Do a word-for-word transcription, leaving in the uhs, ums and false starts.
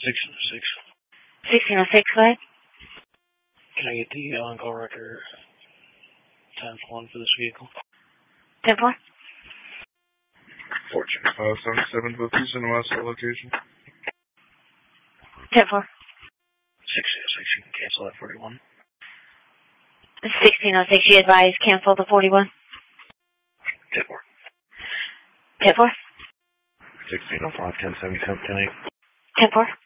sixteen oh six. sixteen oh six, go ahead. Can I get the on-call record times one for this vehicle? ten four. Fortune five seven seven, both these in the West location. ten four. sixteen oh six, you can cancel that forty-one. sixteen oh six, you advise cancel the forty-one. ten four. ten four. sixteen oh five, ten seventy-seven, ten eight. ten four.